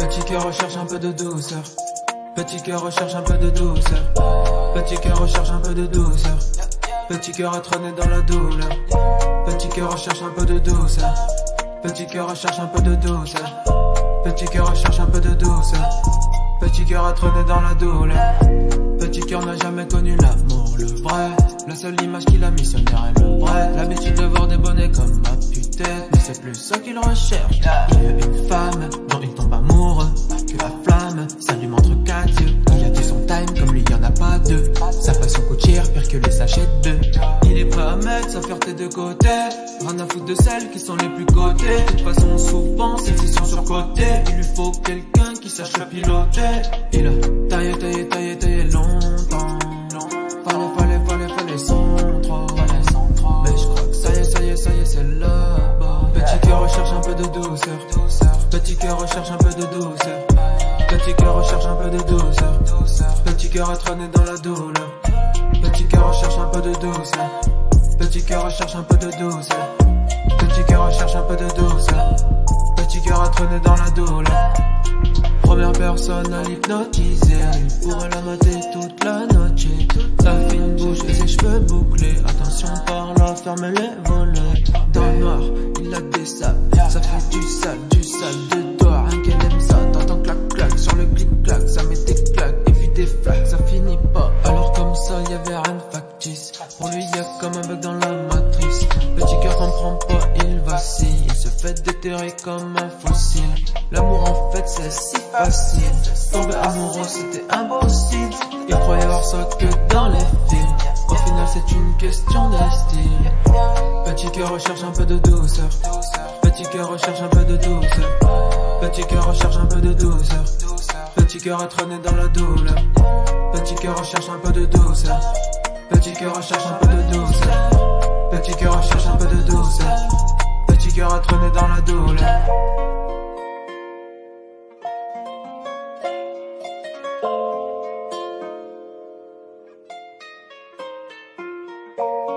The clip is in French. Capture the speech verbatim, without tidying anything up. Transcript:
Petit cœur recherche un peu de douceur. Petit cœur recherche un peu de douceur. Petit cœur recherche un peu de douceur. Petit cœur a trôné dans la douleur. Petit cœur recherche un peu de douceur. Petit cœur recherche un peu de douceur. Petit cœur recherche un peu de douceur. Petit cœur a trôné dans la douleur. Petit cœur n'a jamais connu l'amour, le vrai. La seule image qu'il a missionnaire est le vrai. L'habitude de voir des bonnets comme ma putain, mais c'est plus ça qu'il recherche. Il veut une femme dont il tombe amoureux. Que la flamme s'allume entre quatre yeux. Il a dit son time comme lui y en a pas deux. Sa passion coûte cher, pire que les sachets de deux. Il est prêt à mettre sa fierté de côté. Rien à foutre de celles qui sont les plus cotées. De toute façon souvent celles-ci sont surcotées. Il lui faut quelqu'un qui sache le piloter. Il a taillé, taillé, taillé, taillé longtemps. Fallait, fallait, fallait, fallait sans trop. Mais je crois que ça y est, ça y est, ça y est, c'est là-bas. Petit cœur recherche un peu de douceur. Petit cœur recherche un peu de douceur. Petit cœur recherche un peu de douceur. Petit cœur a trôné dans la douleur. Petit cœur recherche un peu de douceur. Petit cœur recherche un peu de douceur. Petit cœur recherche un peu de douceur. Petit cœur a trôné dans la douleur. Première personne à l'hypnotiser. Il pourrait la mater toute la noche. Sa fine bouche et ses cheveux bouclés. Attention par là, fermez les volets. Dans le noir, il a des sables. Ça fait du sale, du sale de doigts. Rien qu'elle aime ça, t'entends clac clac. Sur le clic clac, ça met des claques. Et puis des flaques, ça finit pas. Alors comme ça, y'avait rien de factice. Pour lui y'a comme un bug dans la matrice. Petit cœur comprend pas, il vacille. Il se fait déterrer comme un fossile. L'amour en fait c'est si facile. Tomber amoureux c'était impossible. Il croyait voir ça que dans les films. Au final c'est une question de style. Petit cœur recherche un peu de douceur. Petit cœur recherche un peu de douceur. Petit cœur recherche un peu de douceur. Petit cœur a trôné dans la douleur. Petit cœur recherche un peu de douceur. Petit cœur recherche un peu de douceur. Petit cœur recherche un peu de douceur. Petit cœur a trôné dans la douleur. Oh